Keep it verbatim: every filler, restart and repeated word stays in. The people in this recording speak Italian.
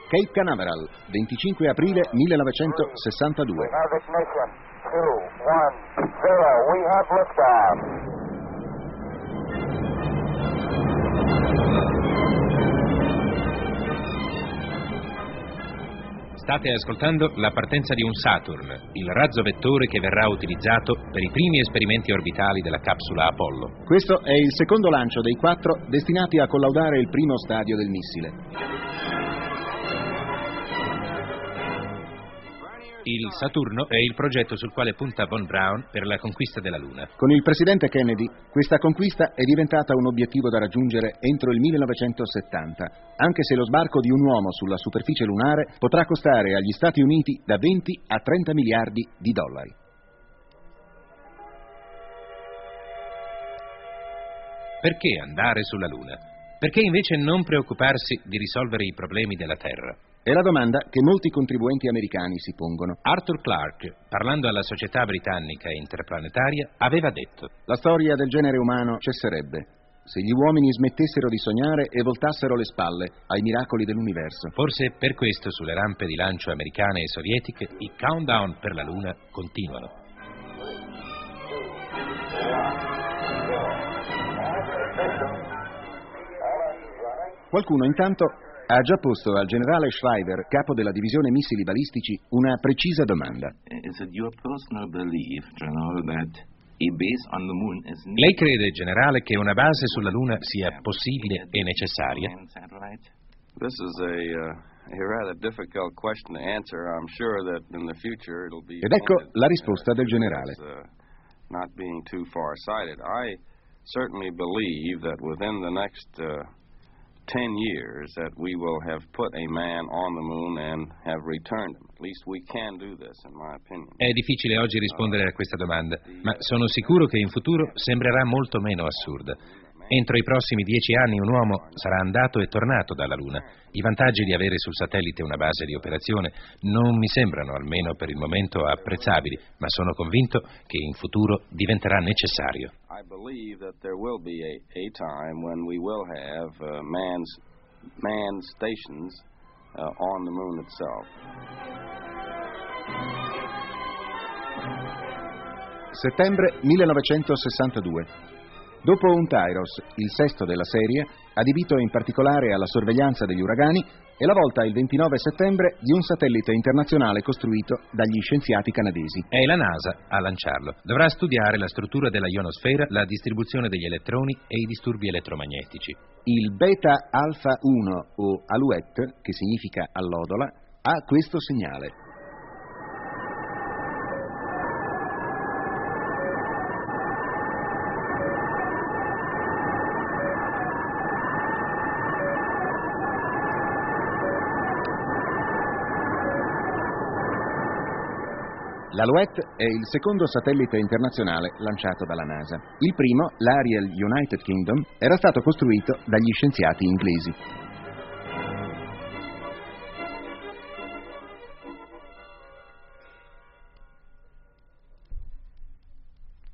Cape Canaveral, venticinque aprile millenovecentosessantadue. We have ignition. Two, one, zero. We have liftoff. State ascoltando la partenza di un Saturn, il razzo vettore che verrà utilizzato per i primi esperimenti orbitali della capsula Apollo. Questo è il secondo lancio dei quattro destinati a collaudare il primo stadio del missile. Il Saturno è il progetto sul quale punta von Braun per la conquista della Luna. Con il presidente Kennedy, questa conquista è diventata un obiettivo da raggiungere entro il millenovecentosettanta, anche se lo sbarco di un uomo sulla superficie lunare potrà costare agli Stati Uniti da venti a trenta miliardi di dollari. Perché andare sulla Luna? Perché invece non preoccuparsi di risolvere i problemi della Terra? È la domanda che molti contribuenti americani si pongono. Arthur Clarke, parlando alla Società Britannica Interplanetaria, aveva detto: la storia del genere umano cesserebbe se gli uomini smettessero di sognare e voltassero le spalle ai miracoli dell'universo. Forse per questo sulle rampe di lancio americane e sovietiche i countdown per la Luna continuano. Qualcuno intanto ha già posto al generale Shriver, capo della divisione missili balistici, una precisa domanda. Lei crede, generale, che una base sulla Luna sia possibile e necessaria? Ed ecco la risposta del generale. Not being too far-sighted, I certainly believe that within the next uh, ten years that we will have put a man on the moon and have returned him. At least we can do this, in my opinion. È difficile oggi rispondere a questa domanda, ma sono sicuro che in futuro sembrerà molto meno assurda. Entro i prossimi dieci anni un uomo sarà andato e tornato dalla Luna. I vantaggi di avere sul satellite una base di operazione non mi sembrano, almeno per il momento, apprezzabili, ma sono convinto che in futuro diventerà necessario. I believe that there will be a, a time when we will have uh, man's, manned stations uh, on the moon itself. Settembre millenovecentosessantadue. Dopo un Tyros, il sesto della serie, adibito in particolare alla sorveglianza degli uragani, è la volta il ventinove settembre di un satellite internazionale costruito dagli scienziati canadesi. È la NASA a lanciarlo. Dovrà studiare la struttura della ionosfera, la distribuzione degli elettroni e i disturbi elettromagnetici. Il Beta Alpha uno o Alouette, che significa allodola, ha questo segnale. L'Alouette è il secondo satellite internazionale lanciato dalla NASA. Il primo, l'Ariel United Kingdom, era stato costruito dagli scienziati inglesi.